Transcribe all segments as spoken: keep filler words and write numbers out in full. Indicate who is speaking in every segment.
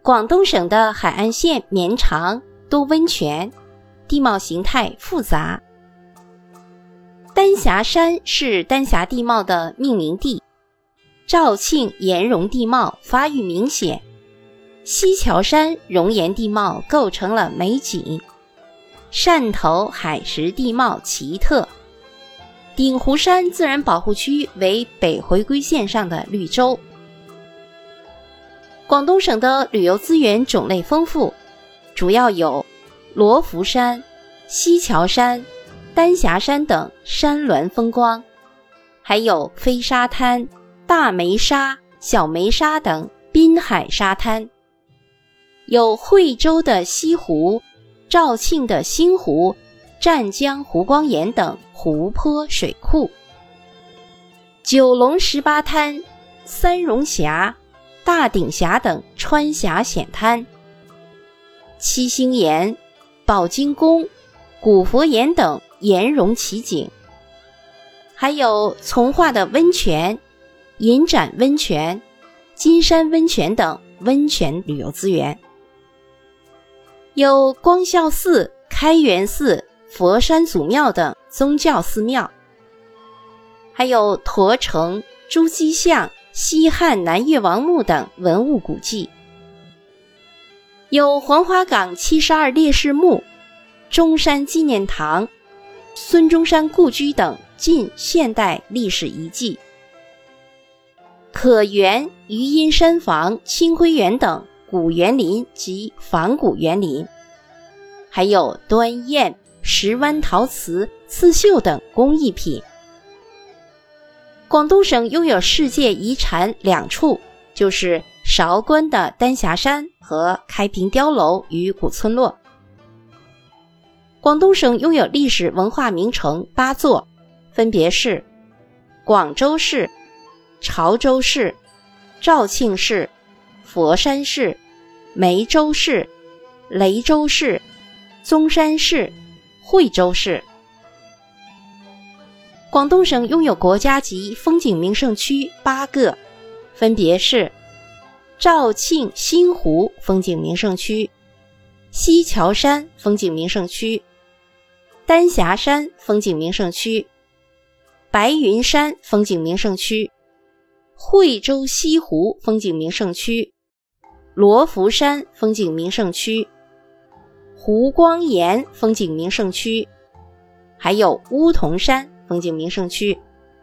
Speaker 1: 广东省的海岸线绵长，多温泉，地貌形态复杂。丹霞山是丹霞地貌的命名地，肇庆岩溶地貌发育明显，西樵山熔岩地貌构成了美景，汕头海蚀地貌奇特，鼎湖山自然保护区为北回归线上的绿洲。广东省的旅游资源种类丰富，主要有罗浮山、西樵山、丹霞山等山峦风光，还有飞沙滩、大梅沙、小梅沙等滨海沙滩，有惠州的西湖、肇庆的新湖、湛江湖光岩等湖泊水库，九龙十八滩、三榕峡、大顶峡等川峡险滩，七星岩、宝金宫、古佛岩等岩溶奇景，还有从化的温泉、银盏温泉、金山温泉等温泉旅游资源，有光孝寺、开元寺、佛山祖庙等宗教寺庙，还有驼城、朱基巷、西汉南越王墓等文物古迹，有黄花岗七十二烈士墓、中山纪念堂、孙中山故居等近现代历史遗迹，可园、余荫山房、清晖园等古园林及仿古园林，还有端砚、石湾陶瓷、刺绣等工艺品。广东省拥有世界遗产两处，就是韶关的丹霞山和开平碉楼与古村落。广东省拥有历史文化名城八座，分别是广州市、潮州市、肇庆市、佛山市、梅州市、雷州市、中山市、惠州市。广东省拥有国家级风景名胜区八个，分别是肇庆新湖风景名胜区、西樵山风景名胜区、丹霞山风景名胜区、白云山风景名胜区、惠州西湖风景名胜区、罗浮山风景名胜区、湖光岩风景名胜区，还有乌桐山风景名胜区。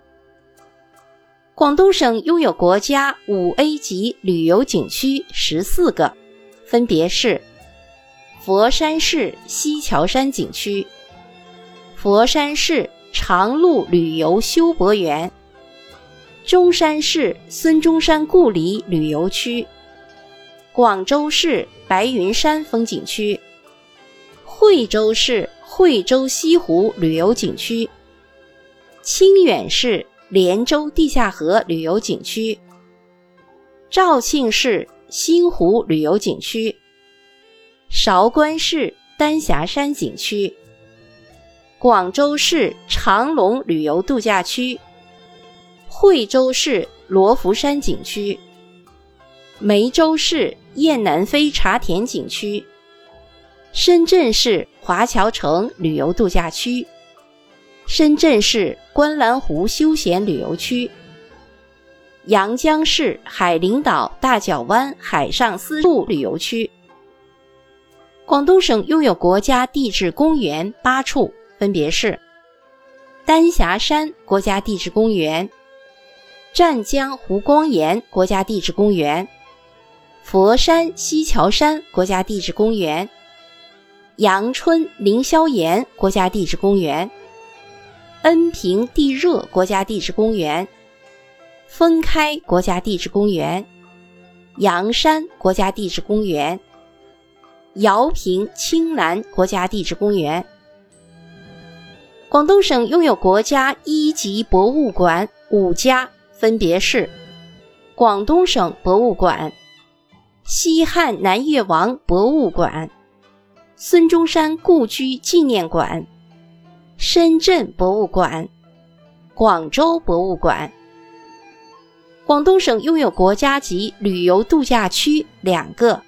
Speaker 1: 广东省拥有国家 五 A 级旅游景区十四个，分别是佛山市西樵山景区、佛山市长鹿旅游休博园、中山市孙中山故里旅游区、广州市白云山风景区、惠州市惠州西湖旅游景区、清远市连州地下河旅游景区、肇庆市新湖旅游景区、韶关市丹霞山景区、广州市长隆旅游度假区、惠州市罗浮山景区、梅州市雁南飞茶田景区、深圳市华侨城旅游度假区、深圳市观澜湖休闲旅游区、阳江市海陵岛大角湾海上丝路旅游区。广东省拥有国家地质公园八处，分别是丹霞山国家地质公园、湛江湖光岩国家地质公园、佛山西樵山国家地质公园、阳春凌霄岩国家地质公园、恩平地热国家地质公园、分开国家地质公园、阳山国家地质公园、姚平青南国家地质公园。广东省拥有国家一级博物馆五家，分别是广东省博物馆、西汉南越王博物馆、孙中山故居纪念馆、深圳博物馆、广州博物馆。广东省拥有国家级旅游度假区两个，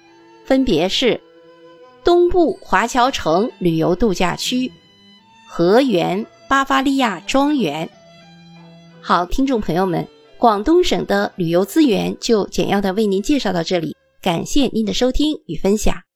Speaker 1: 分别是东部华侨城旅游度假区、河源巴伐利亚庄园。好，听众朋友们，广东省的旅游资源就简要的为您介绍到这里，感谢您的收听与分享。